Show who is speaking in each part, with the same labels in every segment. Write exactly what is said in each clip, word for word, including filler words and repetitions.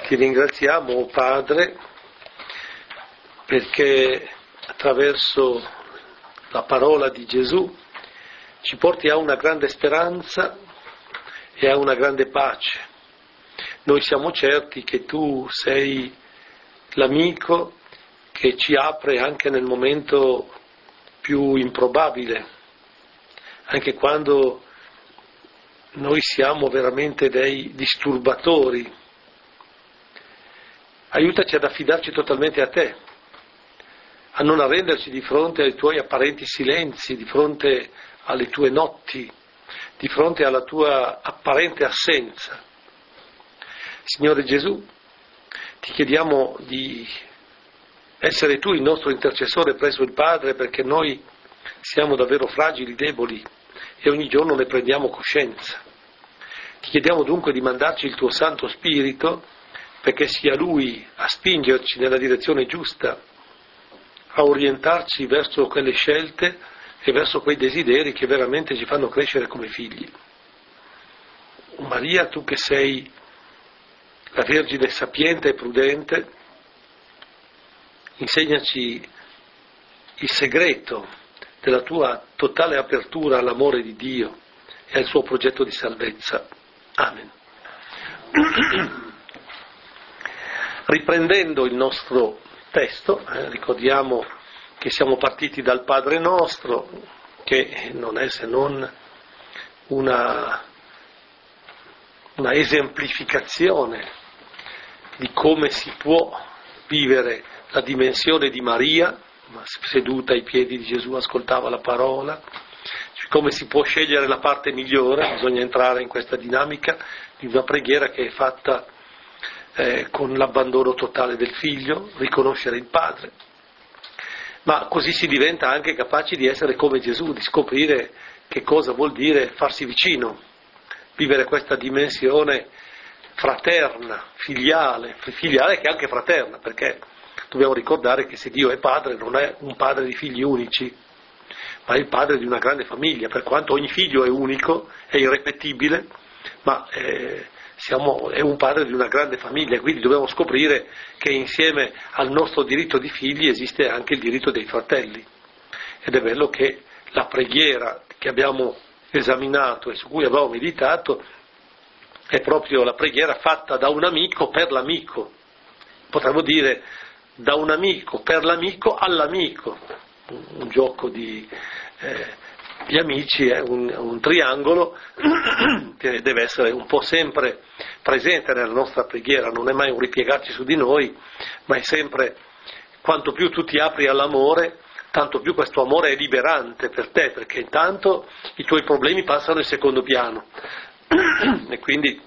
Speaker 1: Ti ringraziamo, oh Padre, perché attraverso la parola di Gesù ci porti a una grande speranza e a una grande pace. Noi siamo certi che tu sei l'amico che ci apre anche nel momento più improbabile, anche quando noi siamo veramente dei disturbatori. Aiutaci ad affidarci totalmente a te, a non arrenderci di fronte ai tuoi apparenti silenzi, di fronte alle tue notti, di fronte alla tua apparente assenza. Signore Gesù, ti chiediamo di essere tu il nostro intercessore presso il Padre, perché noi siamo davvero fragili, deboli e ogni giorno ne prendiamo coscienza. Ti chiediamo dunque di mandarci il tuo Santo Spirito, perché sia Lui a spingerci nella direzione giusta, a orientarci verso quelle scelte e verso quei desideri che veramente ci fanno crescere come figli. Maria, tu che sei la Vergine sapiente e prudente, insegnaci il segreto della tua totale apertura all'amore di Dio e al suo progetto di salvezza. Amen. Riprendendo il nostro testo, eh, ricordiamo che siamo partiti dal Padre nostro, che non è se non una, una esemplificazione di come si può vivere la dimensione di Maria, seduta ai piedi di Gesù, ascoltava la parola, come si può scegliere la parte migliore. Bisogna entrare in questa dinamica di una preghiera che è fatta Eh, con l'abbandono totale del figlio, riconoscere il padre, ma così si diventa anche capaci di essere come Gesù, di scoprire che cosa vuol dire farsi vicino, vivere questa dimensione fraterna, filiale, filiale che è anche fraterna, perché dobbiamo ricordare che se Dio è padre non è un padre di figli unici, ma è il padre di una grande famiglia, per quanto ogni figlio è unico, è irrepetibile, ma eh, Siamo, è un padre di una grande famiglia, quindi dobbiamo scoprire che insieme al nostro diritto di figli esiste anche il diritto dei fratelli. Ed è bello che la preghiera che abbiamo esaminato e su cui abbiamo meditato è proprio la preghiera fatta da un amico per l'amico. Potremmo dire da un amico per l'amico all'amico, un gioco di... Eh, Gli amici è un, un triangolo che deve essere un po' sempre presente nella nostra preghiera, non è mai un ripiegarci su di noi, ma è sempre, quanto più tu ti apri all'amore, tanto più questo amore è liberante per te, perché intanto i tuoi problemi passano in secondo piano e quindi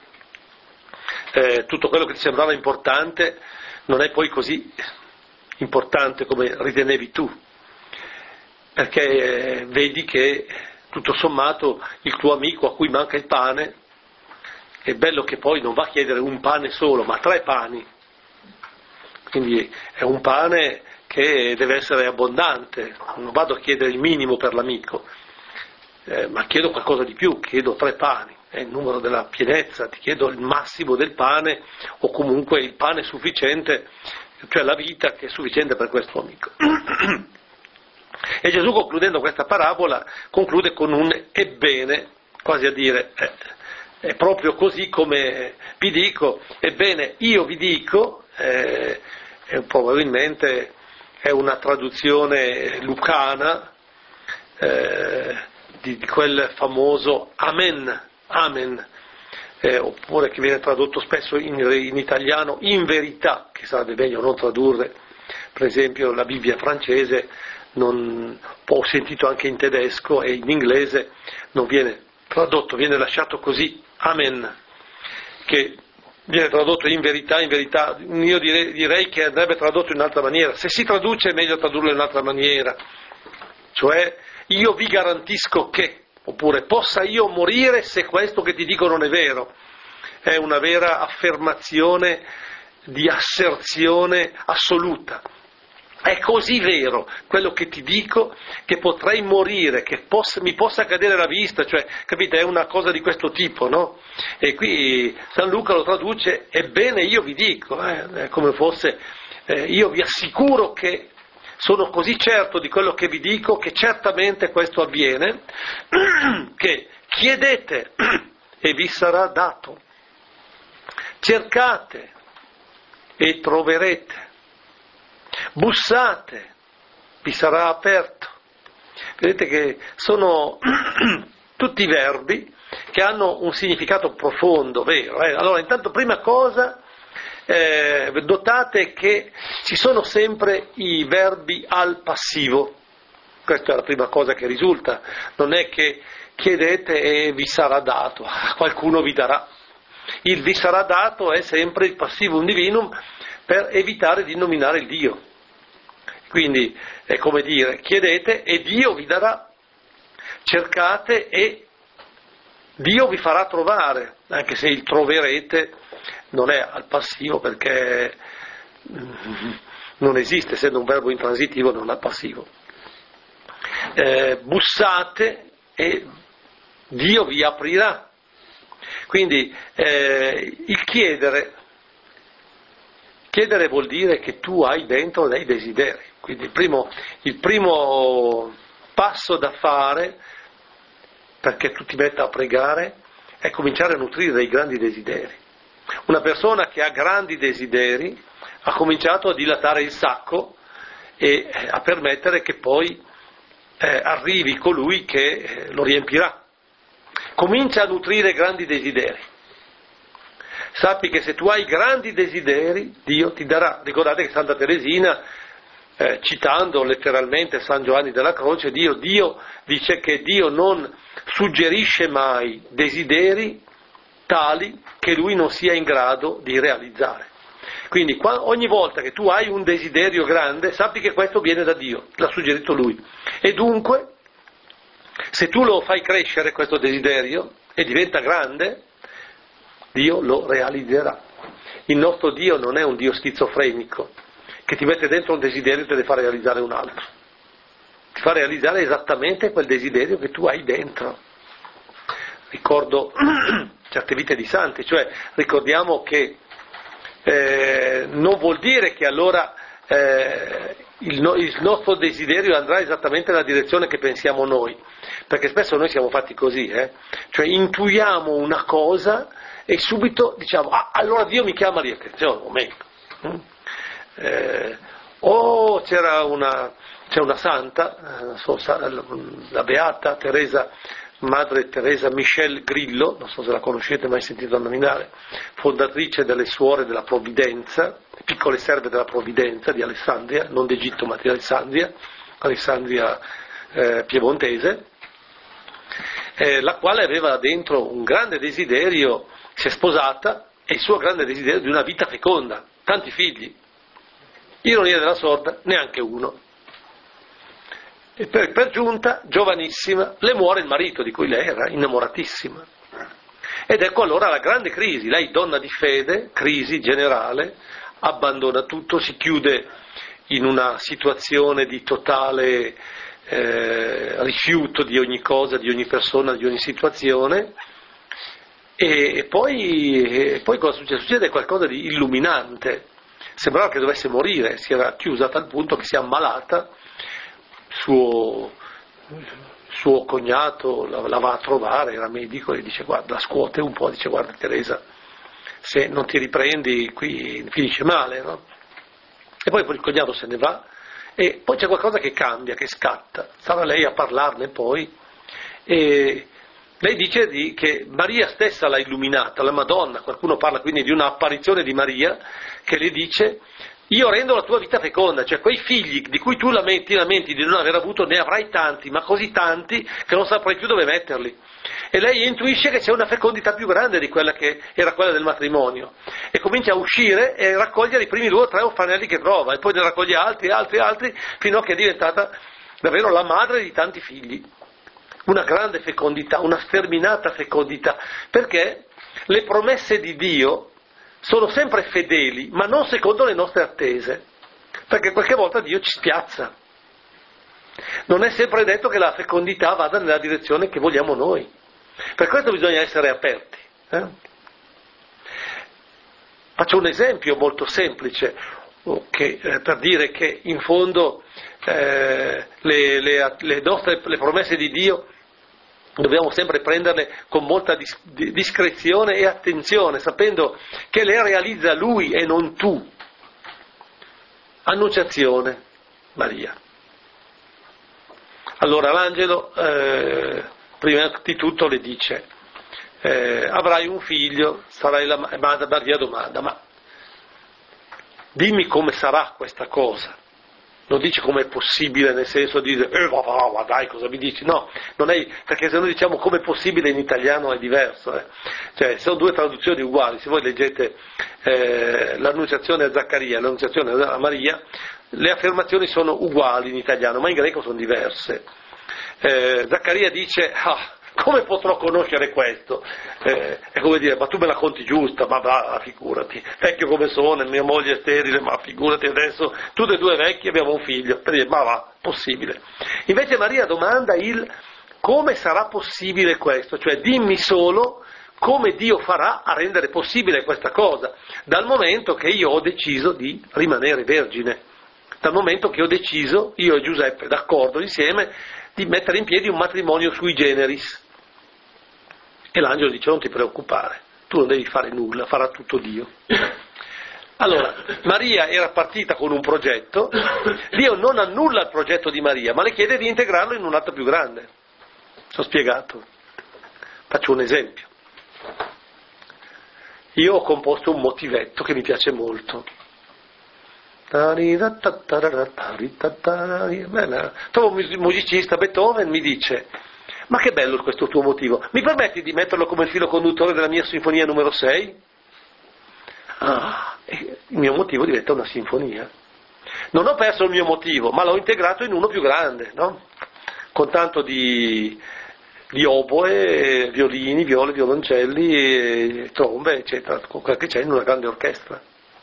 Speaker 1: eh, tutto quello che ti sembrava importante non è poi così importante come ritenevi tu, perché eh, vedi che tutto sommato il tuo amico a cui manca il pane, è bello che poi non va a chiedere un pane solo, ma tre pani, quindi è un pane che deve essere abbondante, non vado a chiedere il minimo per l'amico, eh, ma chiedo qualcosa di più, chiedo tre pani, è il numero della pienezza, ti chiedo il massimo del pane o comunque il pane sufficiente, cioè la vita che è sufficiente per questo amico. E Gesù, concludendo questa parabola, conclude con un ebbene, quasi a dire, eh, è proprio così come vi dico, ebbene io vi dico, eh, è probabilmente è una traduzione lucana eh, di, di quel famoso amen, amen, eh, oppure che viene tradotto spesso in, in italiano in verità, che sarebbe meglio non tradurre, per esempio la Bibbia francese, non, ho sentito anche in tedesco e in inglese non viene tradotto, viene lasciato così, amen, che viene tradotto in verità, in verità, io direi, direi che andrebbe tradotto in un'altra maniera, se si traduce è meglio tradurlo in un'altra maniera, cioè io vi garantisco che, oppure possa io morire se questo che ti dico non è vero, è una vera affermazione di asserzione assoluta. È così vero quello che ti dico che potrei morire, che possa, mi possa cadere la vista, cioè, capite, è una cosa di questo tipo, no? E qui San Luca lo traduce, ebbene io vi dico, eh, è come fosse, eh, io vi assicuro che sono così certo di quello che vi dico che certamente questo avviene, che chiedete e vi sarà dato, cercate e troverete, bussate, vi sarà aperto. Vedete che sono tutti verbi che hanno un significato profondo, vero? Eh? Allora, intanto, prima cosa, eh, notate che ci sono sempre i verbi al passivo. Questa è la prima cosa che risulta. Non è che chiedete e vi sarà dato, qualcuno vi darà. Il vi sarà dato è sempre il passivum divinum per evitare di nominare il Dio. Quindi è come dire, chiedete e Dio vi darà, cercate e Dio vi farà trovare, anche se il troverete non è al passivo perché non esiste, essendo un verbo intransitivo non al passivo. Eh, bussate e Dio vi aprirà. Quindi eh, il chiedere, chiedere vuol dire che tu hai dentro dei desideri. Quindi il primo, il primo passo da fare perché tu ti metta a pregare è cominciare a nutrire dei grandi desideri. Una persona che ha grandi desideri ha cominciato a dilatare il sacco e a permettere che poi eh, arrivi colui che eh, lo riempirà. Comincia a nutrire grandi desideri. Sappi che se tu hai grandi desideri, Dio ti darà. Ricordate che Santa Teresina, eh, citando letteralmente San Giovanni della Croce, Dio, Dio dice che Dio non suggerisce mai desideri tali che lui non sia in grado di realizzare. Quindi qua, ogni volta che tu hai un desiderio grande, sappi che questo viene da Dio, l'ha suggerito lui. E dunque, se tu lo fai crescere questo desiderio e diventa grande, Dio lo realizzerà. Il nostro Dio non è un Dio schizofrenico che ti mette dentro un desiderio e te ne fa realizzare un altro. Ti fa realizzare esattamente quel desiderio che tu hai dentro. Ricordo certe vite di santi, cioè ricordiamo che eh, non vuol dire che allora eh, il, no, il nostro desiderio andrà esattamente nella direzione che pensiamo noi, perché spesso noi siamo fatti così, eh? Cioè intuiamo una cosa e subito diciamo, ah, allora Dio mi chiama lì, attenzione, un momento. Eh, o c'era una, c'è una santa, la beata Teresa, madre Teresa Michelle Grillo, non so se la conoscete, mai sentito nominare, fondatrice delle Suore della Provvidenza, piccole serve della Provvidenza di Alessandria, non d'Egitto ma di Alessandria, Alessandria eh, piemontese, eh, la quale aveva dentro un grande desiderio, si è sposata, e il suo grande desiderio di una vita feconda, tanti figli. Ironia della sorte, neanche uno. E per, per giunta, giovanissima, le muore il marito di cui lei era innamoratissima. Ed ecco allora la grande crisi. Lei, donna di fede, crisi generale, abbandona tutto, si chiude in una situazione di totale eh, rifiuto di ogni cosa, di ogni persona, di ogni situazione. E, e, poi, e poi cosa succede? Succede qualcosa di illuminante. Sembrava che dovesse morire, si era chiusa a tal punto che si è ammalata. Suo, suo cognato la, la va a trovare, era medico, e dice guarda, la scuote un po', dice guarda Teresa, se non ti riprendi qui finisce male, no? E poi il cognato se ne va e poi c'è qualcosa che cambia, che scatta, stava lei a parlarne poi e lei dice di, che Maria stessa l'ha illuminata, la Madonna, qualcuno parla quindi di un'apparizione di Maria che le dice io rendo la tua vita feconda, cioè quei figli di cui tu lamenti, lamenti di non aver avuto, ne avrai tanti, ma così tanti che non saprai più dove metterli. E lei intuisce che c'è una fecondità più grande di quella che era quella del matrimonio. E comincia a uscire e raccogliere i primi due o tre orfanelli che trova, e poi ne raccoglie altri, altri, altri, fino a che è diventata davvero la madre di tanti figli. Una grande fecondità, una sterminata fecondità, perché le promesse di Dio sono sempre fedeli, ma non secondo le nostre attese. perché qualche volta Dio ci spiazza. Non è sempre detto che la fecondità vada nella direzione che vogliamo noi. Per questo bisogna essere aperti. Eh? Faccio un esempio molto semplice, che, eh, per dire che in fondo eh, le, le, le nostre le promesse di Dio dobbiamo sempre prenderle con molta dis, discrezione e attenzione, sapendo che le realizza Lui e non tu. Annunciazione, Maria. Allora l'angelo eh, prima di tutto le dice eh, avrai un figlio, sarai la madre. Maria domanda, ma dimmi come sarà questa cosa. Non dice come è possibile, nel senso di dire, eh, va, va, va, dai, cosa mi dici? No, non è, perché se noi diciamo come è possibile in italiano è diverso. Eh. Cioè, sono due traduzioni uguali. Se voi leggete eh, l'annunciazione a Zaccaria e l'annunciazione a Maria, le affermazioni sono uguali in italiano, ma in greco sono diverse. Eh, Zaccaria dice, ah, come potrò conoscere questo? Eh, è come dire, ma tu me la conti giusta, ma va, figurati, vecchio come sono, mia moglie è sterile, ma figurati adesso, tutte e due vecchi abbiamo un figlio, per dire, ma va, possibile. Invece Maria domanda il come sarà possibile questo, cioè dimmi solo come Dio farà a rendere possibile questa cosa, dal momento che io ho deciso di rimanere vergine, dal momento che ho deciso, io e Giuseppe, d'accordo insieme, di mettere in piedi un matrimonio sui generis. E l'angelo dice non ti preoccupare, tu non devi fare nulla, farà tutto Dio. Allora, Maria era partita con un progetto, Dio non annulla il progetto di Maria, ma le chiede di integrarlo in un atto più grande. Sono spiegato. Faccio un esempio. Io ho composto un motivetto che mi piace molto. Trovo un musicista, Beethoven, mi dice ma che bello questo tuo motivo, mi permetti di metterlo come filo conduttore della mia sinfonia numero sei? Ah, il mio motivo diventa una sinfonia. Non ho perso il mio motivo, ma l'ho integrato in uno più grande, no? Con tanto di, di oboe, violini, viole, violoncelli, e trombe, eccetera, con quel che c'è in una grande orchestra.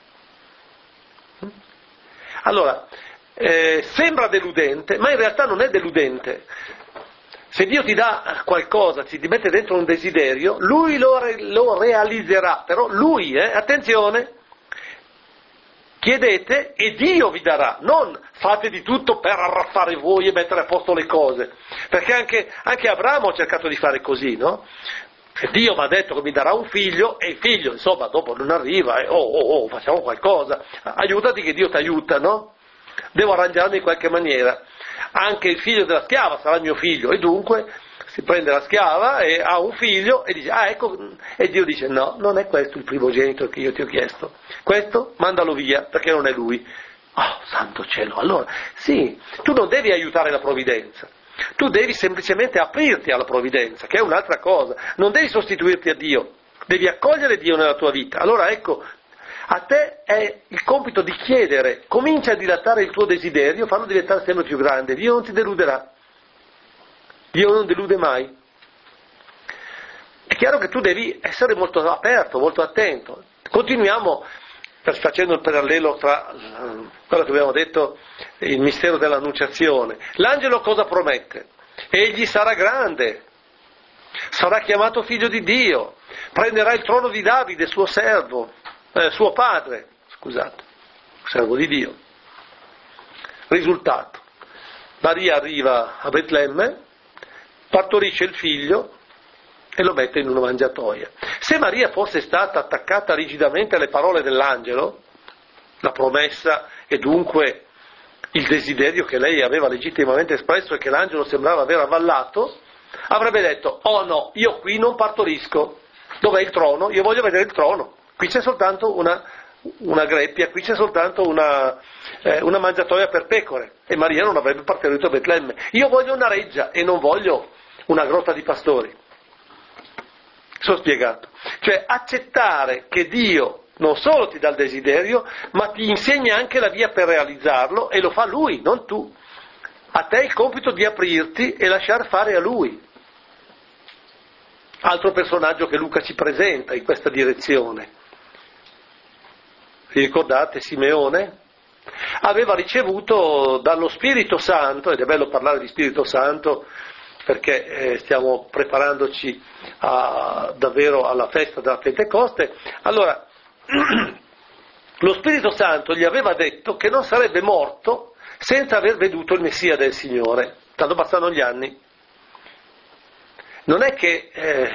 Speaker 1: Allora, eh, sembra deludente, ma in realtà non è deludente. Se Dio ti dà qualcosa, ti mette dentro un desiderio, Lui lo, re, lo realizzerà, però Lui, eh, attenzione, chiedete e Dio vi darà, non fate di tutto per arraffare voi e mettere a posto le cose, perché anche, anche Abramo ha cercato di fare così, no? Dio mi ha detto che mi darà un figlio e il figlio, insomma, dopo non arriva, e oh, oh, oh, facciamo qualcosa, aiutati che Dio ti aiuta, no? Devo arrangiarmi in qualche maniera. Anche il figlio della schiava sarà il mio figlio, e dunque si prende la schiava e ha un figlio e dice, ah ecco, e Dio dice, no, non è questo il primogenito che io ti ho chiesto, questo mandalo via perché non è lui. Oh, santo cielo, allora, sì, tu non devi aiutare la provvidenza. Tu devi semplicemente aprirti alla provvidenza, che è un'altra cosa, non devi sostituirti a Dio, devi accogliere Dio nella tua vita. Allora ecco, a te è il compito di chiedere, comincia a dilatare il tuo desiderio, farlo diventare sempre più grande, Dio non ti deluderà, Dio non delude mai. È chiaro che tu devi essere molto aperto, molto attento. Continuiamo facendo il parallelo tra quello che abbiamo detto, il mistero dell'annunciazione. L'angelo cosa promette? Egli sarà grande, sarà chiamato figlio di Dio, prenderà il trono di Davide, suo servo, eh, suo padre, scusate, servo di Dio. Risultato, Maria arriva a Betlemme, partorisce il figlio e lo mette in una mangiatoia. Se Maria fosse stata attaccata rigidamente alle parole dell'angelo, la promessa e dunque il desiderio che lei aveva legittimamente espresso e che l'angelo sembrava aver avvallato, avrebbe detto, oh no, io qui non partorisco, dov'è il trono? Io voglio vedere il trono, qui c'è soltanto una, una greppia, qui c'è soltanto una, eh, una mangiatoia per pecore, e Maria non avrebbe partorito a Betlemme. Io voglio una reggia e non voglio una grotta di pastori. Sono spiegato. Cioè accettare che Dio non solo ti dà il desiderio, ma ti insegna anche la via per realizzarlo, e lo fa Lui, non tu. A te il compito di aprirti e lasciar fare a Lui. Altro personaggio che Luca ci presenta in questa direzione. Vi ricordate Simeone? aveva ricevuto dallo Spirito Santo, ed è bello parlare di Spirito Santo perché eh, stiamo preparandoci a, davvero alla festa della Pentecoste. Allora, lo Spirito Santo gli aveva detto che non sarebbe morto senza aver veduto il Messia del Signore. Tanto passano gli anni. Non è che eh,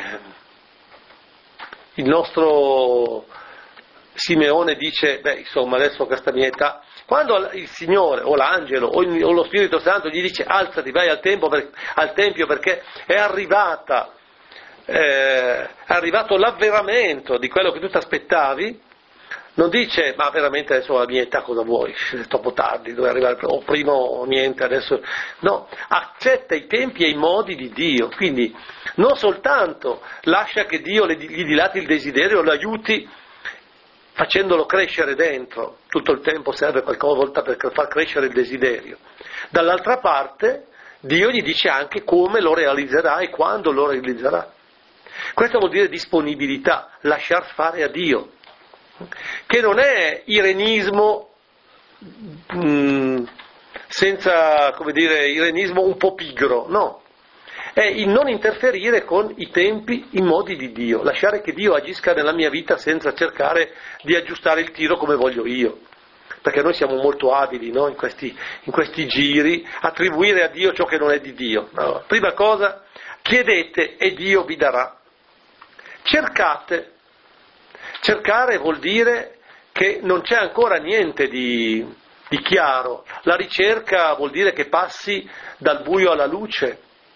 Speaker 1: il nostro Simeone dice, beh, insomma, adesso a questa mia età, quando il Signore o l'angelo o, il, o lo Spirito Santo gli dice alzati, vai al, tempo per, al Tempio perché è arrivata, eh, è arrivato l'avveramento di quello che tu ti aspettavi, non dice, ma veramente adesso alla mia età cosa vuoi? È troppo tardi, dove arrivare, o prima o niente, adesso... No, accetta i tempi e i modi di Dio, quindi non soltanto lascia che Dio gli dilati il desiderio, lo aiuti facendolo crescere dentro, tutto il tempo serve qualche per far crescere il desiderio. Dall'altra parte, Dio gli dice anche come lo realizzerà e quando lo realizzerà. Questo vuol dire disponibilità, lasciar fare a Dio, che non è irenismo mh, senza, come dire, irenismo un po' pigro, no, è il non interferire con i tempi, i modi di Dio, lasciare che Dio agisca nella mia vita senza cercare di aggiustare il tiro come voglio io, perché noi siamo molto abili, no? in, questi, in questi giri, attribuire a Dio ciò che non è di Dio. Allora, prima cosa, chiedete e Dio vi darà, cercate. Cercare vuol dire che non c'è ancora niente di, di chiaro, la ricerca vuol dire che passi dal buio alla luce,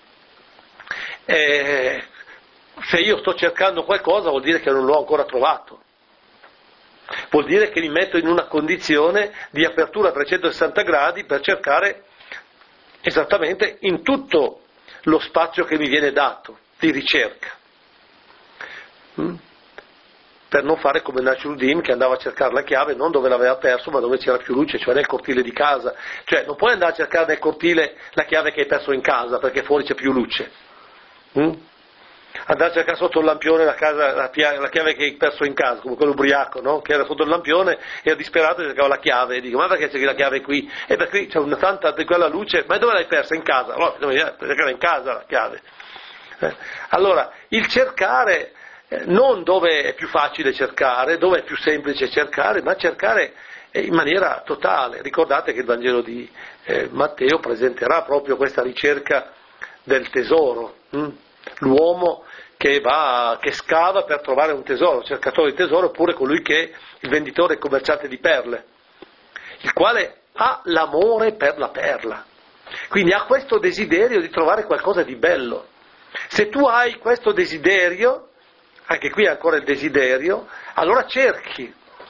Speaker 1: e se io sto cercando qualcosa vuol dire che non l'ho ancora trovato, vuol dire che mi metto in una condizione di apertura a trecentosessanta gradi per cercare esattamente in tutto lo spazio che mi viene dato di ricerca. Mm? Per non fare come Nasruddin che andava a cercare la chiave non dove l'aveva perso ma dove c'era più luce, cioè nel cortile di casa. Cioè non puoi andare a cercare nel cortile la chiave che hai perso in casa perché fuori c'è più luce. Mm? Andare a cercare sotto il lampione la, casa, la, la chiave che hai perso in casa, come quell'ubriaco, no? Che era sotto il lampione, era disperato e cercava la chiave, e dico ma perché cerchi la chiave qui? E perché c'è una tanta di quella luce, ma dove l'hai persa? In casa? No, perché era in casa la chiave. Eh? Allora, il cercare non dove è più facile cercare, dove è più semplice cercare, ma cercare in maniera totale. Ricordate che il Vangelo di eh, Matteo presenterà proprio questa ricerca del tesoro, hm? L'uomo che va, che scava per trovare un tesoro, il cercatore di tesoro, oppure colui che è il venditore e commerciante di perle, il quale ha l'amore per la perla, quindi ha questo desiderio di trovare qualcosa di bello. Se tu hai questo desiderio, anche qui è ancora il desiderio, allora cerchi,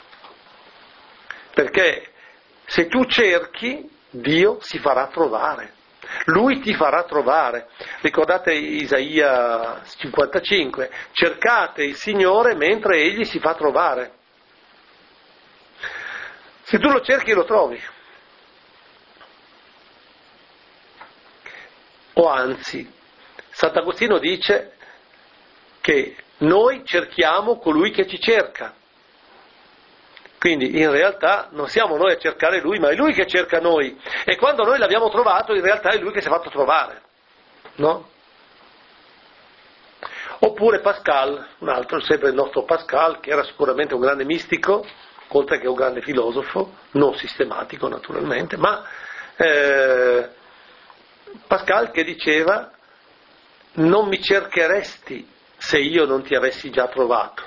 Speaker 1: perché se tu cerchi, Dio si farà trovare, Lui ti farà trovare. Ricordate Isaia cinquantacinque, cercate il Signore mentre Egli si fa trovare. Se tu lo cerchi lo trovi, o anzi, Sant'Agostino dice che noi cerchiamo colui che ci cerca. Quindi in realtà non siamo noi a cercare Lui, ma è Lui che cerca noi. E quando noi l'abbiamo trovato, in realtà è Lui che si è fatto trovare. No? Oppure Pascal, un altro, sempre il nostro Pascal, che era sicuramente un grande mistico, oltre che un grande filosofo, non sistematico naturalmente, ma eh, Pascal che diceva: non mi cercheresti se io non ti avessi già trovato.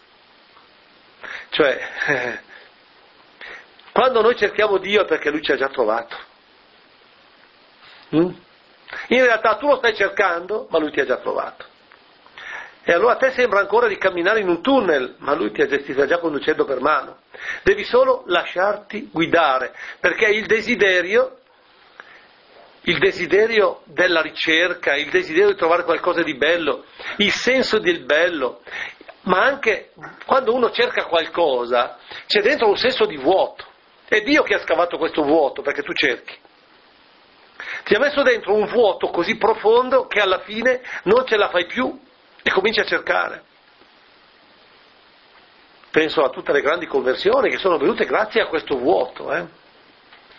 Speaker 1: Cioè, eh, quando noi cerchiamo Dio è perché Lui ci ha già trovato. Mm? In realtà tu lo stai cercando, ma Lui ti ha già trovato. E allora a te sembra ancora di camminare in un tunnel, ma Lui ti ha, ti sta già conducendo per mano. Devi solo lasciarti guidare, perché il desiderio, il desiderio della ricerca, il desiderio di trovare qualcosa di bello, il senso del bello, ma anche quando uno cerca qualcosa c'è dentro un senso di vuoto. È Dio che ha scavato questo vuoto perché tu cerchi. Ti ha messo dentro un vuoto così profondo che alla fine non ce la fai più e cominci a cercare. Penso a tutte le grandi conversioni che sono venute grazie a questo vuoto. Eh?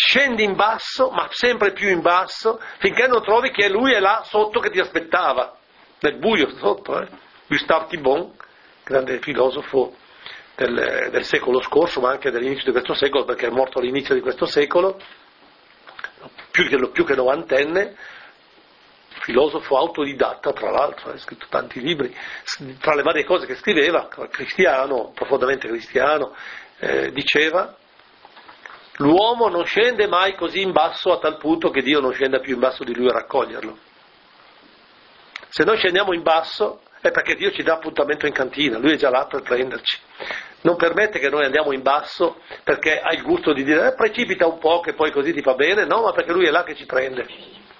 Speaker 1: scendi in basso, ma sempre più in basso, finché non trovi che lui è là sotto che ti aspettava, nel buio sotto. Eh? Gustave Thibon, grande filosofo del, del secolo scorso, ma anche dell'inizio di questo secolo, perché è morto all'inizio di questo secolo, più che, più che novantenne, filosofo autodidatta, tra l'altro, ha scritto tanti libri, tra le varie cose che scriveva, cristiano, profondamente cristiano, eh, diceva: l'uomo non scende mai così in basso a tal punto che Dio non scenda più in basso di lui a raccoglierlo. Se noi scendiamo in basso è perché Dio ci dà appuntamento in cantina, lui è già là per prenderci. Non permette che noi andiamo in basso perché ha il gusto di dire eh, precipita un po' che poi così ti fa bene, no, ma perché lui è là che ci prende.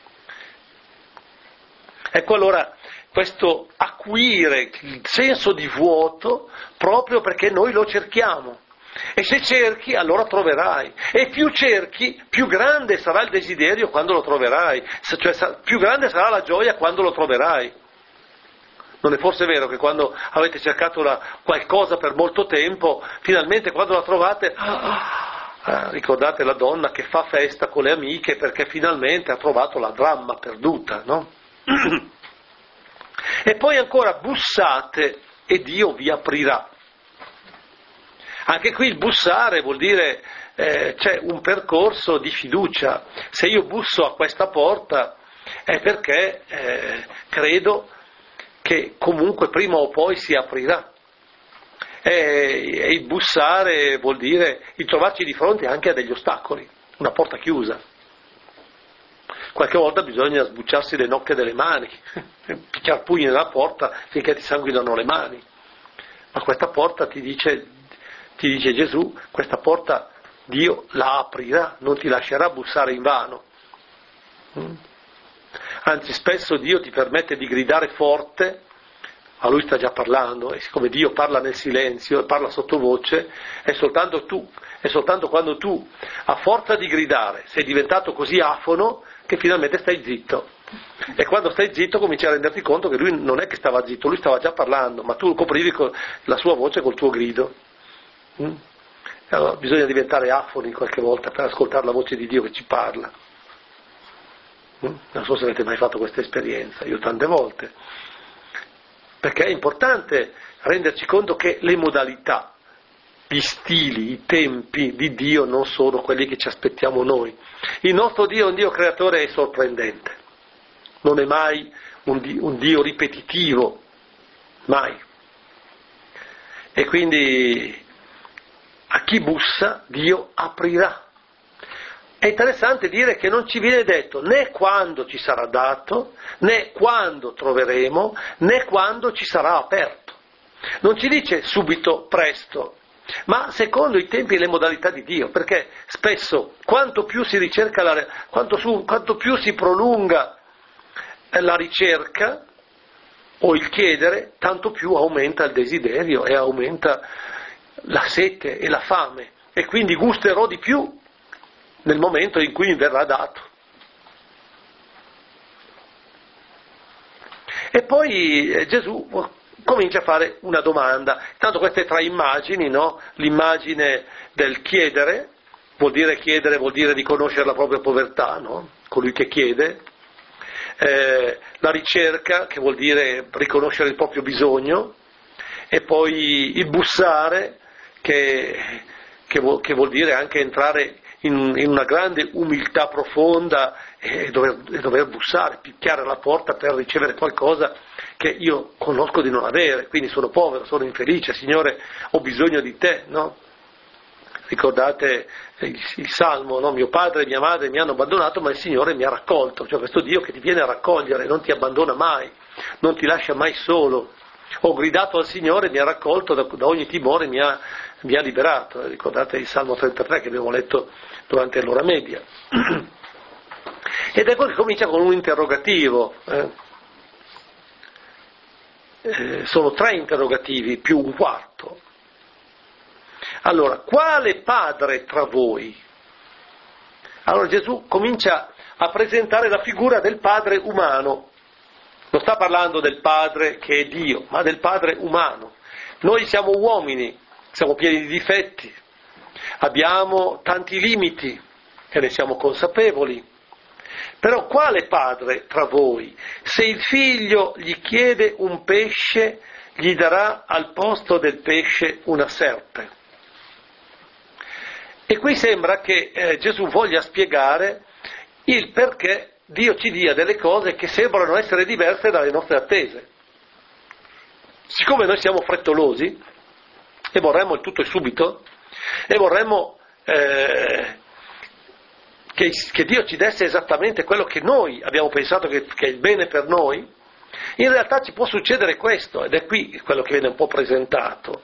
Speaker 1: Ecco allora questo acuire il senso di vuoto proprio perché noi lo cerchiamo. E se cerchi allora troverai, e più cerchi più grande sarà il desiderio quando lo troverai, cioè più grande sarà la gioia quando lo troverai. Non è forse vero che quando avete cercato una, qualcosa per molto tempo, finalmente quando la trovate, ah, ah, ricordate la donna che fa festa con le amiche perché finalmente ha trovato la dramma perduta, no? E poi ancora bussate e Dio vi aprirà. Anche qui il bussare vuol dire eh, c'è un percorso di fiducia. Se io busso a questa porta è perché eh, credo che comunque prima o poi si aprirà. E, e il bussare vuol dire il trovarci di fronte anche a degli ostacoli, una porta chiusa. Qualche volta bisogna sbucciarsi le nocche delle mani, picchiare pugni nella porta finché ti sanguinano le mani. Ma questa porta ti dice... Ti dice Gesù, questa porta Dio la aprirà, non ti lascerà bussare in vano. Anzi, spesso Dio ti permette di gridare forte, ma Lui sta già parlando, e siccome Dio parla nel silenzio e parla sottovoce, è soltanto tu, è soltanto quando tu, a forza di gridare, sei diventato così afono che finalmente stai zitto. E quando stai zitto cominci a renderti conto che Lui non è che stava zitto, Lui stava già parlando, ma tu coprivi la sua voce col tuo grido. Mm? Allora, bisogna diventare afoni qualche volta per ascoltare la voce di Dio che ci parla. Mm? Non so se avete mai fatto questa esperienza, io tante volte, perché è importante renderci conto che le modalità, gli stili, i tempi di Dio non sono quelli che ci aspettiamo noi. Il nostro Dio è un Dio creatore e sorprendente, non è mai un Dio, un Dio ripetitivo, mai. E quindi a chi bussa Dio aprirà. È interessante dire che non ci viene detto né quando ci sarà dato, né quando troveremo, né quando ci sarà aperto. Non ci dice subito, presto, ma secondo i tempi e le modalità di Dio, perché spesso quanto più si ricerca, la, quanto, su, quanto più si prolunga la ricerca o il chiedere, tanto più aumenta il desiderio e aumenta la sete e la fame, e quindi gusterò di più nel momento in cui mi verrà dato. E poi eh, Gesù comincia a fare una domanda. Tanto queste tre immagini, no? L'immagine del chiedere, vuol dire chiedere, vuol dire riconoscere la propria povertà, no? Colui che chiede. Eh, la ricerca, che vuol dire riconoscere il proprio bisogno, e poi il bussare, che, che, vuol, che vuol dire anche entrare in, in una grande umiltà profonda e dover, e dover bussare, picchiare la porta per ricevere qualcosa che io conosco di non avere, quindi sono povero, sono infelice, Signore, ho bisogno di te, no? Ricordate il, il Salmo, no? Mio padre e mia madre mi hanno abbandonato, ma il Signore mi ha raccolto, cioè questo Dio che ti viene a raccogliere, non ti abbandona mai, non ti lascia mai solo. Ho gridato al Signore, mi ha raccolto da, da ogni timore, mi ha, mi ha liberato. Ricordate il Salmo trentatré che abbiamo letto durante l'ora media. Ed ecco che comincia con un interrogativo. Eh. Eh, sono tre interrogativi più un quarto. Allora, quale padre tra voi? Allora Gesù comincia a presentare la figura del padre umano. Non sta parlando del padre che è Dio, ma del padre umano. Noi siamo uomini, siamo pieni di difetti, abbiamo tanti limiti, e ne siamo consapevoli. Però quale padre tra voi, se il figlio gli chiede un pesce, gli darà al posto del pesce una serpe? E qui sembra che eh, Gesù voglia spiegare il perché Dio ci dia delle cose che sembrano essere diverse dalle nostre attese. Siccome noi siamo frettolosi e vorremmo il tutto e subito, e vorremmo eh, che, che Dio ci desse esattamente quello che noi abbiamo pensato che, che è il bene per noi, in realtà ci può succedere questo, ed è qui quello che viene un po' presentato.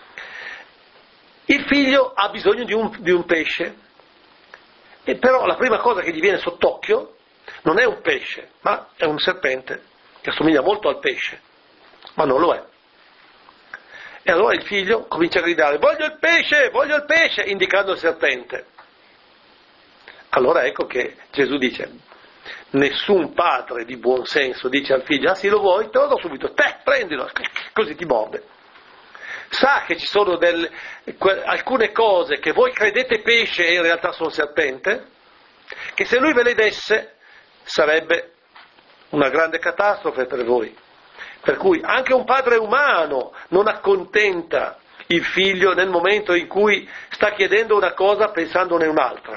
Speaker 1: Il figlio ha bisogno di un, di un pesce, e però la prima cosa che gli viene sott'occhio non è un pesce, ma è un serpente, che assomiglia molto al pesce, ma non lo è. E allora il figlio comincia a gridare: voglio il pesce, voglio il pesce, indicando il serpente. Allora ecco che Gesù dice: nessun padre di buon senso dice al figlio: ah sì, lo vuoi? Te lo do subito, te, prendilo, così ti morde. Sa che ci sono delle, alcune cose che voi credete pesce e in realtà sono serpente, che se lui ve le desse sarebbe una grande catastrofe per voi. Per cui anche un padre umano non accontenta il figlio nel momento in cui sta chiedendo una cosa pensandone un'altra.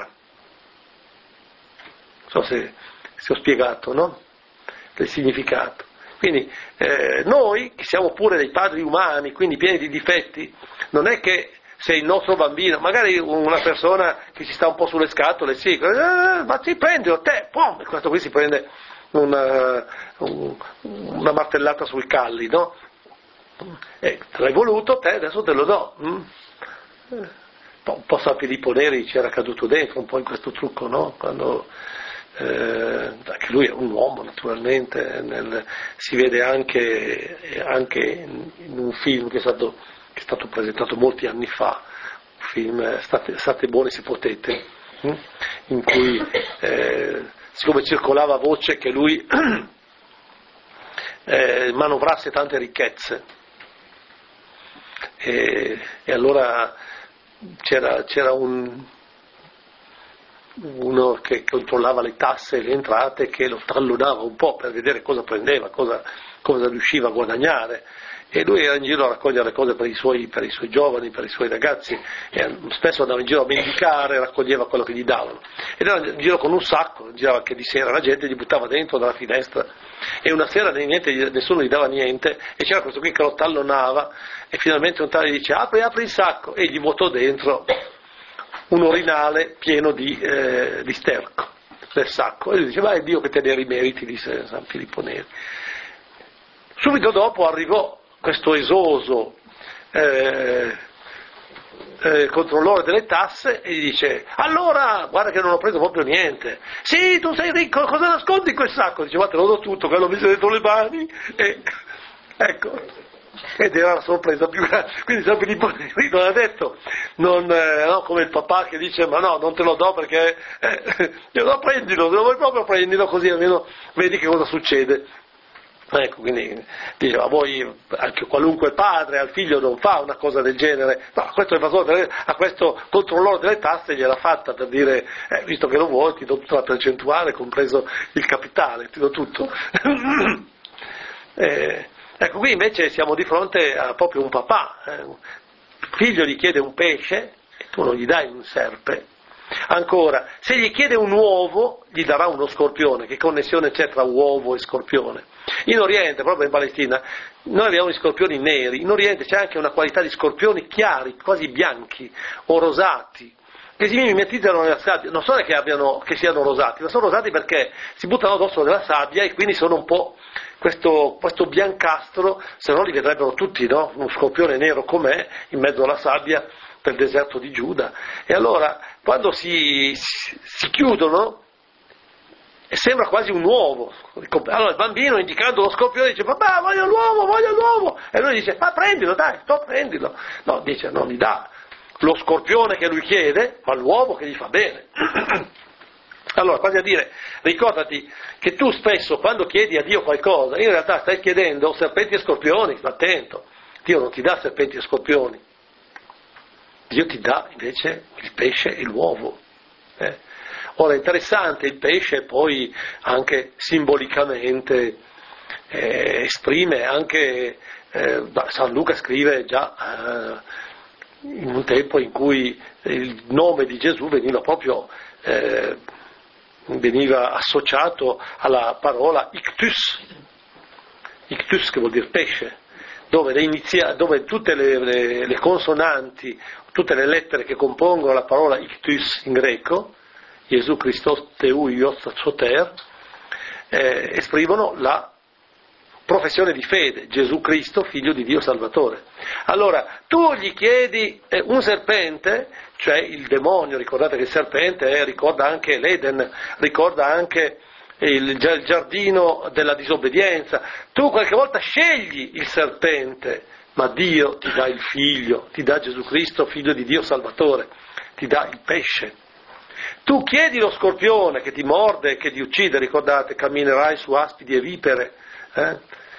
Speaker 1: Non so se, se ho spiegato, no? Il significato. Quindi eh, noi, che siamo pure dei padri umani, quindi pieni di difetti, non è che se il nostro bambino, magari una persona che ci sta un po' sulle scatole, sì, eh, ma ti prendilo, te, pom, questo qui si prende una, un, una martellata sui calli, no? Eh, te l'hai voluto, te, adesso te lo do. Mm? Eh, un po' San Filippo Neri c'era caduto dentro, un po' in questo trucco, no? Quando... Eh, anche lui è un uomo naturalmente, nel, si vede anche, anche in, in un film che è, stato, che è stato presentato molti anni fa, un film State, state buoni se potete, hm? in cui eh, siccome circolava voce che lui eh, manovrasse tante ricchezze e, e allora c'era, c'era un uno che controllava le tasse e le entrate, che lo tallonava un po' per vedere cosa prendeva, cosa, cosa riusciva a guadagnare, e lui era in giro a raccogliere le cose per i suoi, per i suoi giovani, per i suoi ragazzi, e spesso andava in giro a mendicare, raccoglieva quello che gli davano, ed era in giro con un sacco, girava anche di sera, la gente gli buttava dentro dalla finestra, e una sera niente, nessuno gli dava niente, e c'era questo qui che lo tallonava, e finalmente un tale gli dice: apri, apri il sacco, e gli buttò dentro un orinale pieno di, eh, di sterco nel sacco, e lui dice: ma è Dio che te ne rimeriti, disse San Filippo Neri. Subito dopo arrivò questo esoso eh, eh, controllore delle tasse e gli dice: allora, guarda che non ho preso proprio niente. Sì, tu sei ricco, cosa nascondi in quel sacco? Dice: ma te lo do tutto, quello mi messo dentro le mani, e ecco. Ed era la sorpresa più grande. Quindi San Filippo Neri non ha detto, non, eh, no, come il papà che dice: ma no, non te lo do perché eh, no, prendilo, se lo vuoi proprio prendilo, così almeno vedi che cosa succede. Ecco, quindi diceva: voi, anche qualunque padre al figlio non fa una cosa del genere. No, a questo evasore, a questo controllore delle tasse gliel'ha fatta per dire: eh, visto che lo vuoi ti do tutta la percentuale, compreso il capitale, ti do tutto. eh, ecco, qui invece siamo di fronte a proprio un papà. Eh, il figlio gli chiede un pesce e tu non gli dai un serpe. Ancora, se gli chiede un uovo, gli darà uno scorpione. Che connessione c'è tra uovo e scorpione? In Oriente, proprio in Palestina, noi abbiamo gli scorpioni neri. In Oriente c'è anche una qualità di scorpioni chiari, quasi bianchi o rosati, che si mimetizzano nella sabbia. Non solo che, abbiano, che siano rosati, ma sono rosati perché si buttano addosso della sabbia e quindi sono un po' questo, questo biancastro, se no li vedrebbero tutti, no? Uno scorpione nero com'è, in mezzo alla sabbia del deserto di Giuda. E allora, quando si, si, si chiudono, sembra quasi un uovo. Allora il bambino, indicando lo scorpione, dice: papà, voglio l'uovo, voglio l'uovo. E lui dice: ma prendilo, dai, no, prendilo. No, dice, non gli dà lo scorpione che lui chiede, ma l'uovo che gli fa bene. Allora, quasi a dire, ricordati che tu spesso, quando chiedi a Dio qualcosa, in realtà stai chiedendo serpenti e scorpioni, sta attento. Dio non ti dà serpenti e scorpioni. Dio ti dà invece il pesce e l'uovo. Eh. Ora, interessante, il pesce poi anche simbolicamente eh, esprime anche, eh, San Luca scrive già eh, in un tempo in cui il nome di Gesù veniva proprio eh, veniva associato alla parola ictus, ictus che vuol dire pesce, dove, le inizia, dove tutte le, le, le consonanti, tutte le lettere che compongono la parola ictus in greco, Gesù Christos Teu Ios Soter, eh, esprimono la professione di fede, Gesù Cristo, figlio di Dio Salvatore. Allora, tu gli chiedi eh, un serpente, cioè il demonio, ricordate che il serpente eh, ricorda anche l'Eden, ricorda anche il giardino della disobbedienza, tu qualche volta scegli il serpente, ma Dio ti dà il figlio, ti dà Gesù Cristo, figlio di Dio Salvatore, ti dà il pesce. Tu chiedi lo scorpione che ti morde e che ti uccide, ricordate, camminerai su aspidi e vipere, eh?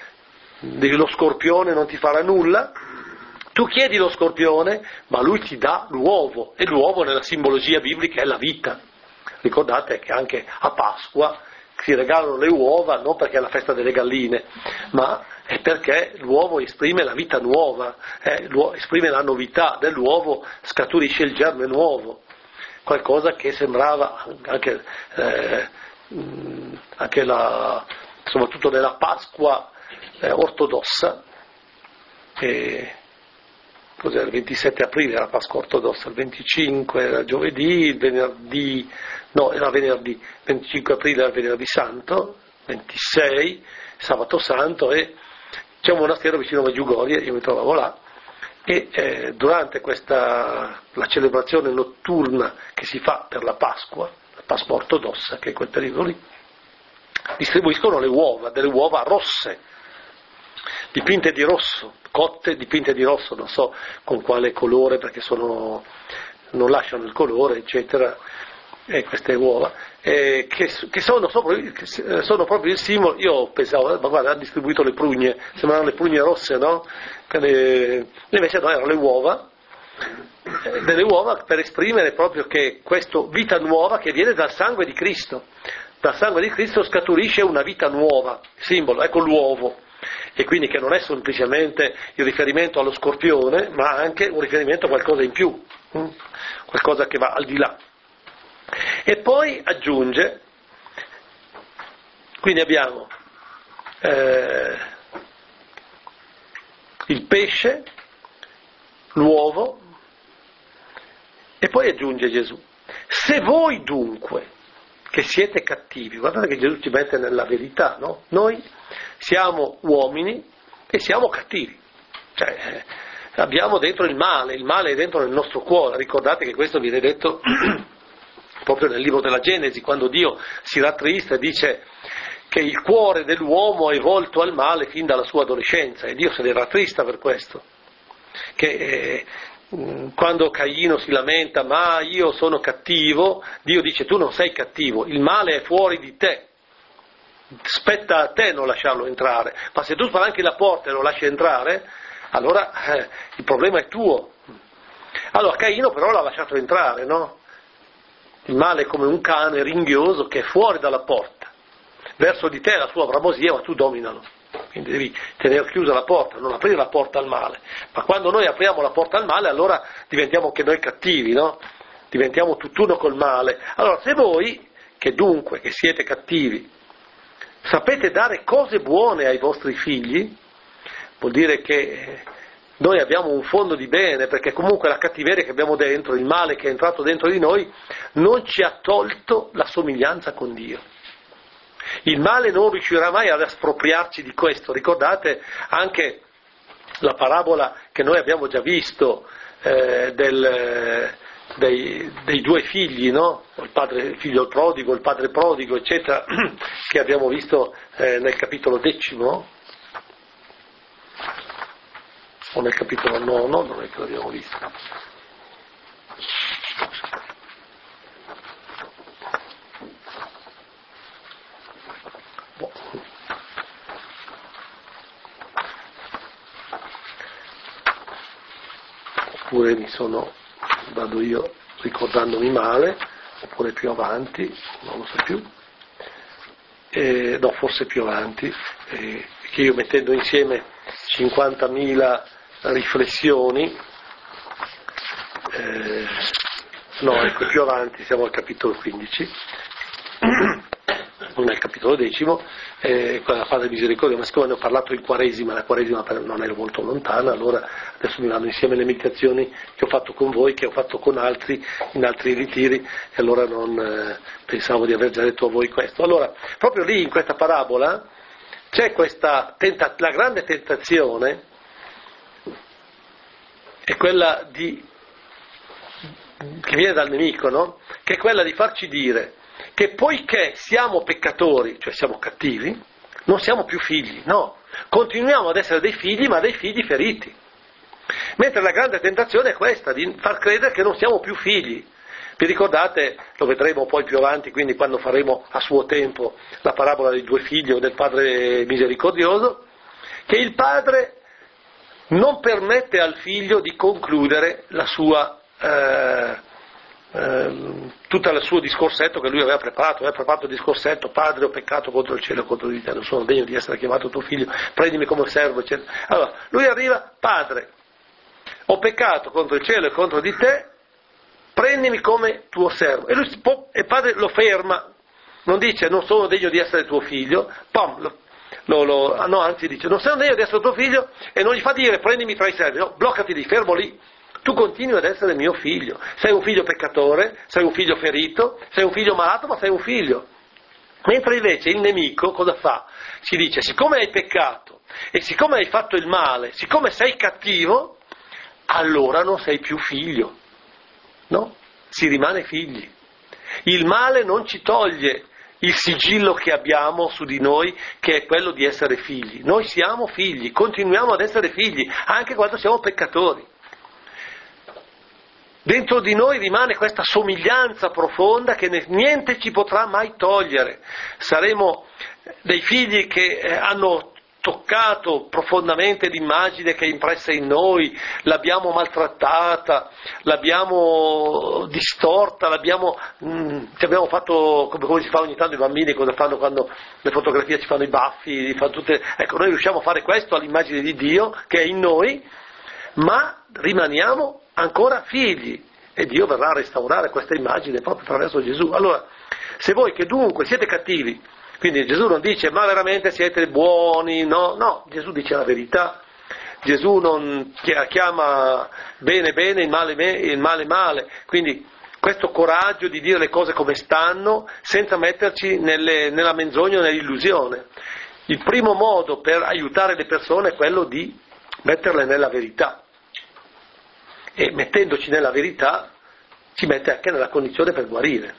Speaker 1: Lo scorpione non ti farà nulla, tu chiedi lo scorpione, ma lui ti dà l'uovo, e l'uovo nella simbologia biblica è la vita. Ricordate che anche a Pasqua si regalano le uova, non perché è la festa delle galline, ma è perché l'uovo esprime la vita nuova, eh? esprime la novità dell'uovo, scaturisce il germe nuovo. Qualcosa che sembrava anche, eh, anche la, soprattutto nella Pasqua eh, ortodossa, e, cos'era, il ventisette aprile era la Pasqua ortodossa, il venticinque era giovedì, il venerdì, no era venerdì, il venticinque aprile era il venerdì santo, ventisei sabato santo, e c'è un monastero vicino a Medjugorje, io mi trovavo là, e eh, durante questa la celebrazione notturna che si fa per la Pasqua, la Pasqua ortodossa, che è quel periodo lì, distribuiscono le uova, delle uova rosse, dipinte di rosso, cotte dipinte di rosso, non so con quale colore, perché sono, non lasciano il colore, eccetera, e queste uova, eh, che, che, sono, che sono proprio il simbolo. Io pensavo, ma guarda, ha distribuito le prugne, sembravano le prugne rosse, no? Le, invece no, erano le uova, eh, delle uova per esprimere proprio che questa vita nuova che viene dal sangue di Cristo, dal sangue di Cristo scaturisce una vita nuova, simbolo, ecco l'uovo, e quindi che non è semplicemente il riferimento allo scorpione, ma anche un riferimento a qualcosa in più, hm? qualcosa che va al di là. E poi aggiunge, quindi abbiamo eh, il pesce, l'uovo, e poi aggiunge Gesù: se voi dunque che siete cattivi, guardate che Gesù ci mette nella verità, no? Noi siamo uomini e siamo cattivi, cioè abbiamo dentro il male, il male è dentro nel nostro cuore. Ricordate che questo viene detto proprio nel libro della Genesi, quando Dio si rattrista e dice che il cuore dell'uomo è volto al male fin dalla sua adolescenza, e Dio se ne rattrista per questo, che eh, quando Caino si lamenta, ma io sono cattivo, Dio dice: tu non sei cattivo, il male è fuori di te, spetta a te non lasciarlo entrare, ma se tu spalanchi la porta e lo lasci entrare, allora eh, il problema è tuo. Allora Caino però l'ha lasciato entrare, no? Il male è come un cane ringhioso che è fuori dalla porta, verso di te la sua bramosia, ma tu dominalo. Quindi devi tenere chiusa la porta, non aprire la porta al male. Ma quando noi apriamo la porta al male, allora diventiamo anche noi cattivi, no? Diventiamo tutt'uno col male. Allora, se voi, che dunque, che siete cattivi, sapete dare cose buone ai vostri figli, vuol dire che noi abbiamo un fondo di bene, perché comunque la cattiveria che abbiamo dentro, il male che è entrato dentro di noi, non ci ha tolto la somiglianza con Dio. Il male non riuscirà mai ad espropriarci di questo. Ricordate anche la parabola che noi abbiamo già visto eh, del, dei, dei due figli, no? Il padre, il figlio prodigo, il padre prodigo, eccetera, che abbiamo visto eh, nel capitolo decimo, o nel capitolo nono, non è che l'abbiamo visto. Oppure mi sono, vado io ricordandomi male, oppure più avanti, non lo so più, eh, no, forse più avanti, eh, che io mettendo insieme cinquantamila riflessioni, eh, no, ecco, più avanti, siamo al capitolo quindici, nel capitolo decimo, eh, quella fase di misericordia, ma siccome ne ho parlato in Quaresima, la Quaresima non ero molto lontana, allora adesso mi vanno insieme le meditazioni che ho fatto con voi, che ho fatto con altri, in altri ritiri, e allora non eh, pensavo di aver già detto a voi questo. Allora, proprio lì in questa parabola c'è questa tenta- la grande tentazione è quella di che viene dal nemico, no? Che è quella di farci dire che poiché siamo peccatori, cioè siamo cattivi, non siamo più figli, no, continuiamo ad essere dei figli, ma dei figli feriti. Mentre la grande tentazione è questa, di far credere che non siamo più figli. Vi ricordate, lo vedremo poi più avanti, quindi quando faremo a suo tempo la parabola dei due figli o del padre misericordioso, che il padre non permette al figlio di concludere la sua eh, eh, tutto il suo discorsetto che lui aveva preparato, aveva preparato il discorsetto: padre, ho peccato contro il cielo e contro di te, non sono degno di essere chiamato tuo figlio, prendimi come servo, eccetera. Allora, lui arriva: padre, ho peccato contro il cielo e contro di te, prendimi come tuo servo. E lui e padre lo ferma, non dice non sono degno di essere tuo figlio, pom, lo, lo, lo, no, anzi dice non sono degno di essere tuo figlio, e non gli fa dire prendimi tra i servi, no, bloccati lì, fermo lì. Tu continui ad essere mio figlio, sei un figlio peccatore, sei un figlio ferito, sei un figlio malato, ma sei un figlio. Mentre invece il nemico cosa fa? Si dice: siccome hai peccato e siccome hai fatto il male, siccome sei cattivo, allora non sei più figlio. No? Si rimane figli. Il male non ci toglie il sigillo che abbiamo su di noi, che è quello di essere figli. Noi siamo figli, continuiamo ad essere figli, anche quando siamo peccatori. Dentro di noi rimane questa somiglianza profonda che niente ci potrà mai togliere. Saremo dei figli che hanno toccato profondamente l'immagine che è impressa in noi, l'abbiamo maltrattata, l'abbiamo distorta, l'abbiamo, mh, ci abbiamo fatto come, come si fa ogni tanto i bambini, cosa fanno quando le fotografie ci fanno i baffi, fanno tutte, ecco, noi riusciamo a fare questo all'immagine di Dio che è in noi, ma rimaniamo ancora figli, e Dio verrà a restaurare questa immagine proprio attraverso Gesù. Allora, se voi che dunque siete cattivi, quindi Gesù non dice ma veramente siete buoni, no, no, Gesù dice la verità. Gesù non chiama bene bene, il male il male male, quindi questo coraggio di dire le cose come stanno senza metterci nelle, nella menzogna o nell'illusione. Il primo modo per aiutare le persone è quello di metterle nella verità, e mettendoci nella verità ci mette anche nella condizione per guarire.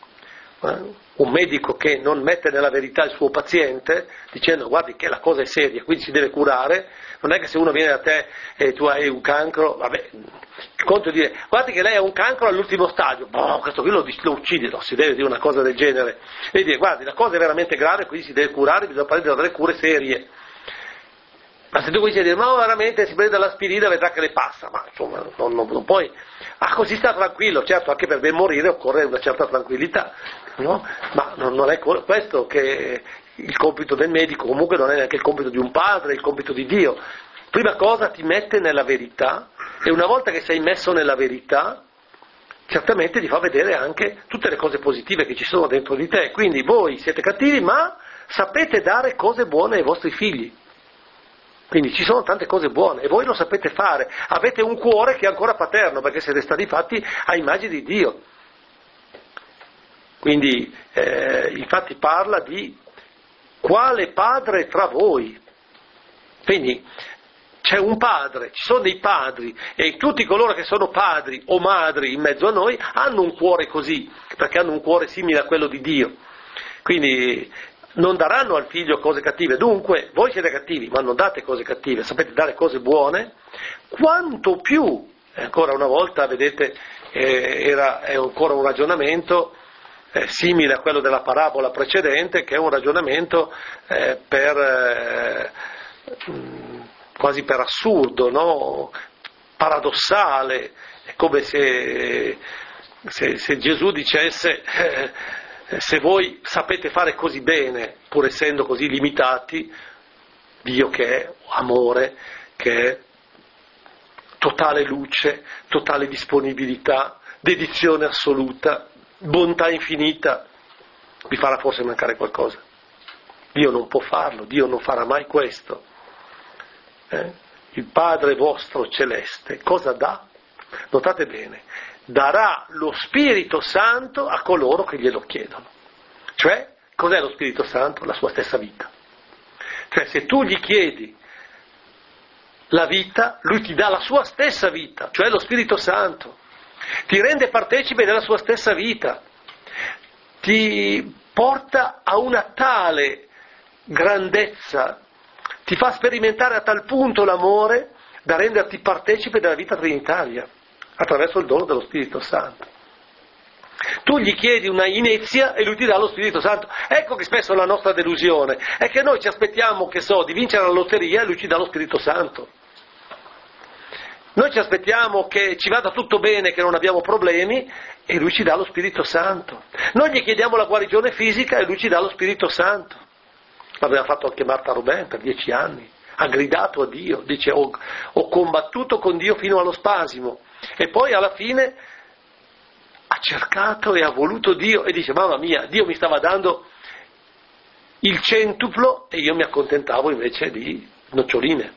Speaker 1: Un medico che non mette nella verità il suo paziente dicendo guardi che la cosa è seria, quindi si deve curare, non è che se uno viene da te e tu hai un cancro, vabbè, il conto è dire guardi che lei ha un cancro all'ultimo stadio, boh, questo qui lo, lo uccide, no, si deve dire una cosa del genere, e dire guardi la cosa è veramente grave, quindi si deve curare, bisogna prendere delle cure serie. Ma se tu cominci a dire ma veramente si prende l'aspirina vedrà che le passa, ma insomma non, non, non puoi, ah così sta tranquillo, certo anche per ben morire occorre una certa tranquillità, no? Ma non, non è questo che è il compito del medico, comunque non è neanche il compito di un padre, è il compito di Dio. Prima cosa ti mette nella verità, e una volta che sei messo nella verità certamente ti fa vedere anche tutte le cose positive che ci sono dentro di te. Quindi voi siete cattivi ma sapete dare cose buone ai vostri figli. Quindi ci sono tante cose buone e voi lo sapete fare, avete un cuore che è ancora paterno perché siete stati fatti a immagine di Dio. Quindi eh, infatti parla di quale padre tra voi. Quindi c'è un padre, ci sono dei padri, e tutti coloro che sono padri o madri in mezzo a noi hanno un cuore così, perché hanno un cuore simile a quello di Dio. Quindi non daranno al figlio cose cattive, dunque voi siete cattivi ma non date cose cattive, sapete dare cose buone, quanto più, ancora una volta vedete eh, era, è ancora un ragionamento eh, simile a quello della parabola precedente, che è un ragionamento eh, per eh, quasi per assurdo, no? Paradossale, è come se se, se Gesù dicesse eh, se voi sapete fare così bene, pur essendo così limitati, Dio che è amore, che è totale luce, totale disponibilità, dedizione assoluta, bontà infinita, vi farà forse mancare qualcosa. Dio non può farlo, Dio non farà mai questo. Eh? Il Padre vostro celeste cosa dà? Notate bene, darà lo Spirito Santo a coloro che glielo chiedono. Cioè, cos'è lo Spirito Santo? La sua stessa vita. Cioè, se tu gli chiedi la vita, lui ti dà la sua stessa vita, cioè lo Spirito Santo. Ti rende partecipe della sua stessa vita. Ti porta a una tale grandezza, ti fa sperimentare a tal punto l'amore da renderti partecipe della vita trinitaria attraverso il dono dello Spirito Santo. Tu gli chiedi una inezia e lui ti dà lo Spirito Santo. Ecco che spesso la nostra delusione è che noi ci aspettiamo, che so, di vincere la lotteria e lui ci dà lo Spirito Santo. Noi ci aspettiamo che ci vada tutto bene, che non abbiamo problemi, e lui ci dà lo Spirito Santo. Noi gli chiediamo la guarigione fisica e lui ci dà lo Spirito Santo. L'aveva fatto anche Marta Robin per dieci anni. Ha gridato a Dio, dice ho, ho combattuto con Dio fino allo spasimo. E poi alla fine ha cercato e ha voluto Dio e dice mamma mia, Dio mi stava dando il centuplo e io mi accontentavo invece di noccioline.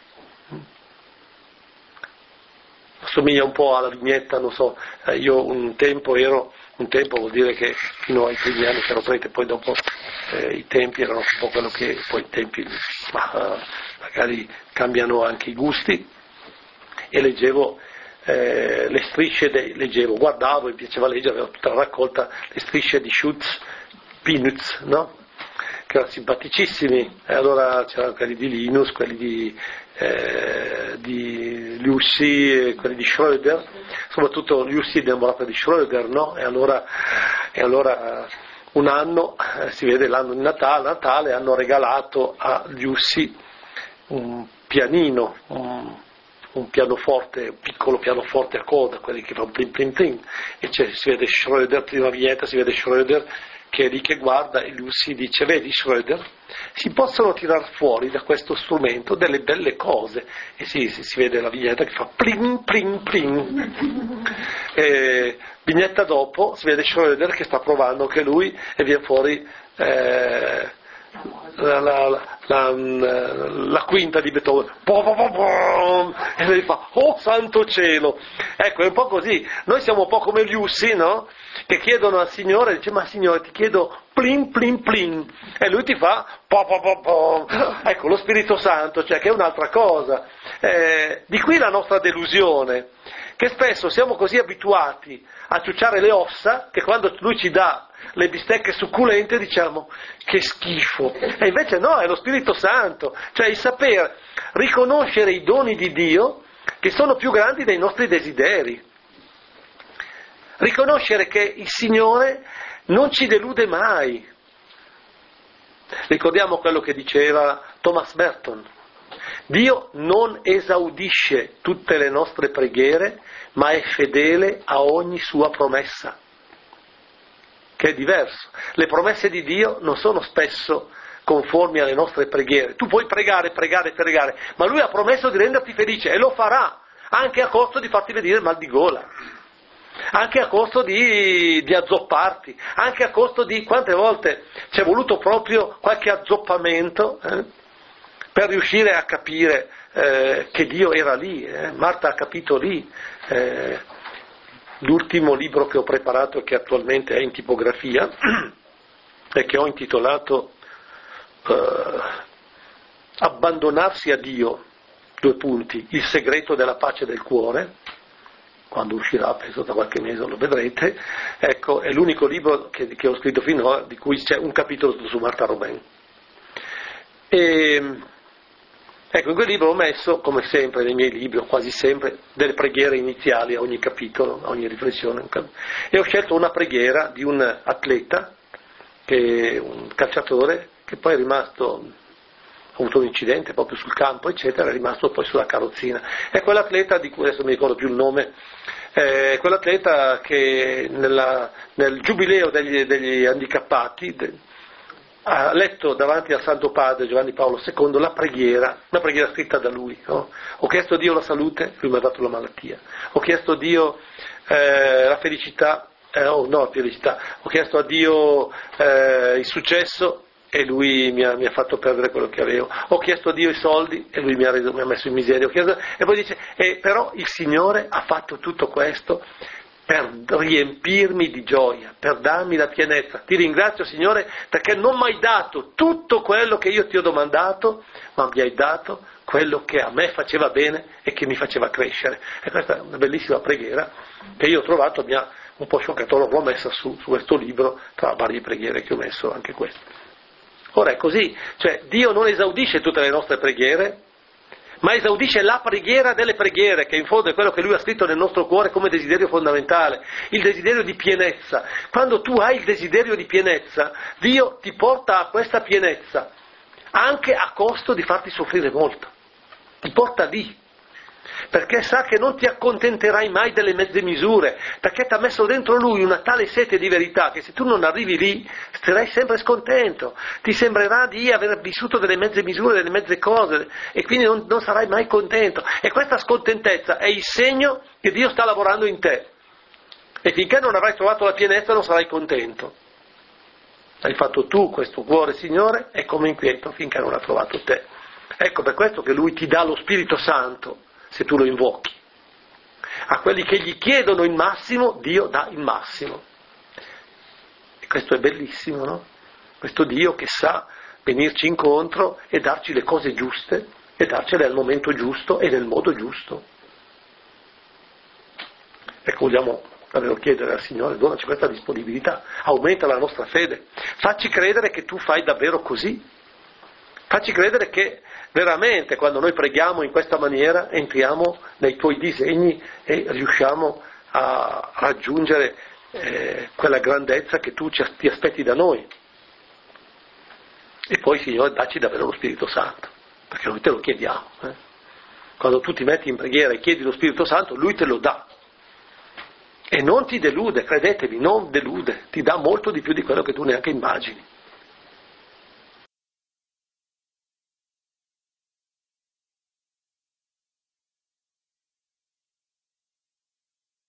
Speaker 1: Assomiglia un po' alla vignetta, non so, io un tempo ero, un tempo vuol dire che fino ai primi anni che ero prete, poi dopo eh, i tempi erano un po' quello che, poi i tempi ma, uh, magari cambiano anche i gusti, e leggevo eh, le strisce, de, leggevo, guardavo, mi piaceva leggere, avevo tutta la raccolta, le strisce di Schutz, Peanuts, no? Che erano simpaticissimi, e allora c'erano quelli di Linus, quelli di, eh, di Lucy, quelli di Schröder, soprattutto Lucy è innamorata di Schröder, no? E allora, e allora un anno, eh, si vede l'anno di Natale, Natale, hanno regalato a Lucy un pianino, un, un pianoforte, un piccolo pianoforte a coda, quelli che fanno plin plin plin, e c'è, si vede Schröder, prima vignetta si vede Schröder, che è lì che guarda e Lucy dice vedi Schröder, si possono tirar fuori da questo strumento delle belle cose, e si, si, si vede la vignetta che fa plin plin plin, e vignetta dopo si vede Schröder che sta provando anche lui e viene fuori eh, la, la, la, la, la quinta di Beethoven, e lui fa oh santo cielo. Ecco, è un po' così, noi siamo un po' come Lucy, no? Che chiedono al Signore, dice ma Signore ti chiedo plin plin plin, e lui ti fa po po po po. Ecco lo Spirito Santo, cioè che è un'altra cosa. Eh, di qui la nostra delusione, che spesso siamo così abituati a ciucciare le ossa che quando lui ci dà le bistecche succulente diciamo che schifo, e invece no, è lo Spirito Santo, cioè il saper riconoscere i doni di Dio che sono più grandi dei nostri desideri. Riconoscere che il Signore non ci delude mai. Ricordiamo quello che diceva Thomas Merton. Dio non esaudisce tutte le nostre preghiere, ma è fedele a ogni sua promessa. Che è diverso. Le promesse di Dio non sono spesso conformi alle nostre preghiere. Tu puoi pregare, pregare, pregare, ma Lui ha promesso di renderti felice e lo farà, anche a costo di farti venire il mal di gola. Anche a costo di, di azzopparti, anche a costo di quante volte ci è voluto proprio qualche azzoppamento eh, per riuscire a capire eh, che Dio era lì. Eh. Marta ha capito lì. Eh, l'ultimo libro che ho preparato e che attualmente è in tipografia e che ho intitolato eh, Abbandonarsi a Dio, due punti, il segreto della pace del cuore. Quando uscirà, penso da qualche mese lo vedrete, ecco, è l'unico libro che, che ho scritto finora di cui c'è un capitolo su Marta Robin. E, ecco, in quel libro ho messo, come sempre nei miei libri, o quasi sempre, delle preghiere iniziali a ogni capitolo, a ogni riflessione, e ho scelto una preghiera di un atleta, che un calciatore, che poi è rimasto, ha avuto un incidente proprio sul campo, eccetera, è rimasto poi sulla carrozzina. È quell'atleta di cui adesso non mi ricordo più il nome, eh, quell'atleta che nella, nel giubileo degli, degli handicappati de, ha letto davanti al Santo Padre Giovanni Paolo secondo la preghiera, una preghiera scritta da lui, no? Ho chiesto a Dio la salute, lui mi ha dato la malattia, ho chiesto a Dio eh, la felicità, eh, oh, no, la felicità, ho chiesto a Dio eh, il successo e lui mi ha, mi ha fatto perdere quello che avevo, ho chiesto a Dio i soldi e lui mi ha, reso, mi ha messo in miseria, ho chiesto, e poi dice, eh, però il Signore ha fatto tutto questo per riempirmi di gioia, per darmi la pienezza. Ti ringrazio, Signore, perché non mi hai dato tutto quello che io ti ho domandato, ma mi hai dato quello che a me faceva bene e che mi faceva crescere. E questa è una bellissima preghiera che io ho trovato, mi ha un po' scioccato, l'ho messa su, su questo libro, tra varie preghiere che ho messo anche questa. Ora è così, cioè Dio non esaudisce tutte le nostre preghiere, ma esaudisce la preghiera delle preghiere, che in fondo è quello che Lui ha scritto nel nostro cuore come desiderio fondamentale, il desiderio di pienezza. Quando tu hai il desiderio di pienezza, Dio ti porta a questa pienezza, anche a costo di farti soffrire molto. Ti porta lì, perché sa che non ti accontenterai mai delle mezze misure, perché ti ha messo dentro Lui una tale sete di verità che se tu non arrivi lì sarai sempre scontento, ti sembrerà di aver vissuto delle mezze misure, delle mezze cose e quindi non, non sarai mai contento, e questa scontentezza è il segno che Dio sta lavorando in te, e finché non avrai trovato la pienezza non sarai contento. Hai fatto tu questo cuore, Signore, e come inquieto finché non ha trovato te. Ecco per questo che Lui ti dà lo Spirito Santo, se tu lo invochi. A quelli che gli chiedono il massimo, Dio dà il massimo. E questo è bellissimo, no? Questo Dio che sa venirci incontro e darci le cose giuste, e darcele al momento giusto e nel modo giusto. Ecco, vogliamo davvero chiedere al Signore, donaci questa disponibilità, aumenta la nostra fede, facci credere che tu fai davvero così, facci credere che veramente quando noi preghiamo in questa maniera entriamo nei tuoi disegni e riusciamo a raggiungere eh, quella grandezza che tu ci, ti aspetti da noi. E poi, Signore, dacci davvero lo Spirito Santo, perché noi te lo chiediamo. Eh? Quando tu ti metti in preghiera e chiedi lo Spirito Santo, Lui te lo dà. E non ti delude, credetemi, non delude, ti dà molto di più di quello che tu neanche immagini.